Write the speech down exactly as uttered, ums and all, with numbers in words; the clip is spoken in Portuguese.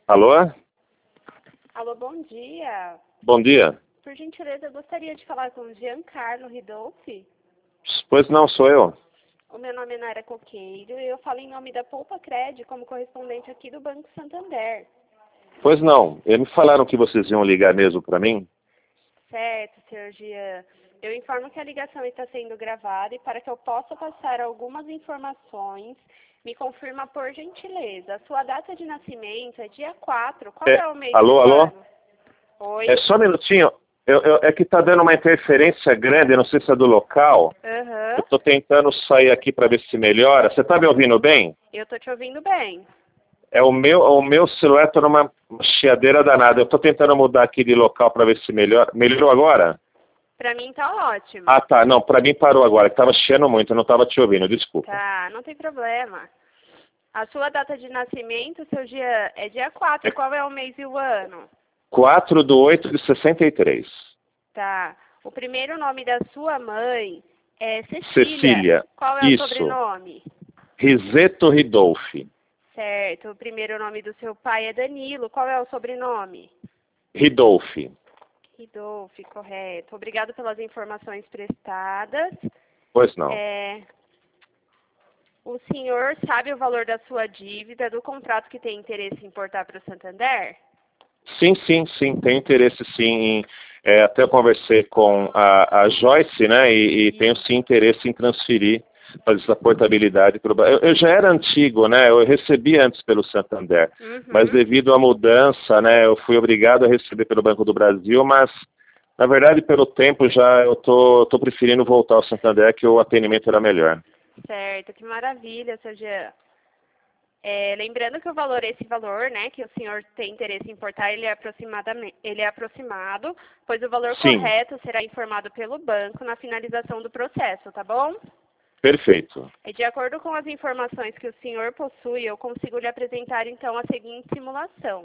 Alô? Alô, bom dia. Bom dia. Por gentileza, eu gostaria de falar com o Giancarlo Ridolfi. Pois não, sou eu. O meu nome é Nara Coqueiro e eu falo em nome da Poupa Cred como correspondente aqui do Banco Santander. Pois não. Eles me falaram que vocês iam ligar mesmo para mim. Certo, senhor Gian. Eu informo que a ligação está sendo gravada e para que eu possa passar algumas informações, me confirma por gentileza. A sua data de nascimento é dia quatro. Qual é, É, o mês alô, do alô? ano? Oi? É só um minutinho. Eu, eu, é que tá dando uma interferência grande, não sei se é do local. Aham. Eu tô tentando sair aqui para ver se melhora. Você tá me ouvindo bem? Eu tô te ouvindo bem. É o meu, o meu celular tá numa chiadeira danada. Eu tô tentando mudar aqui de local para ver se melhora. Melhorou agora? Pra mim tá ótimo. Ah, tá. Não, para mim parou agora, que tava chiando muito, eu não tava te ouvindo, desculpa. Tá, não tem problema. A sua data de nascimento, seu dia, é dia quatro. Qual é o mês e o ano? quatro de oito de sessenta e três. Tá. O primeiro nome da sua mãe é Cecília. Cecília. Qual é Isso. o sobrenome? Riseto Ridolfi. Certo. O primeiro nome do seu pai é Danilo. Qual é o sobrenome? Ridolfi. Ridolfi, correto. Obrigado pelas informações prestadas. Pois não. É... O senhor sabe o valor da sua dívida, do contrato que tem interesse em importar para o Santander? Sim, sim, sim. Tenho interesse sim em... É, até eu conversei com a, a Joyce, né? E, e tenho sim interesse em transferir, fazer essa portabilidade para o Brasil. Eu, eu já era antigo, né? Eu recebi antes pelo Santander. Uhum. Mas devido à mudança, né? Eu fui obrigado a receber pelo Banco do Brasil, mas... Na verdade, pelo tempo já eu tô, tô preferindo voltar ao Santander, que o atendimento era melhor. Certo, que maravilha, seu Jean. É, lembrando que o valor, esse valor, né, que o senhor tem interesse em importar, ele é, aproximadamente, ele é aproximado, pois o valor Sim. correto será informado pelo banco na finalização do processo, tá bom? Perfeito. E de acordo com as informações que o senhor possui, eu consigo lhe apresentar, então, a seguinte simulação.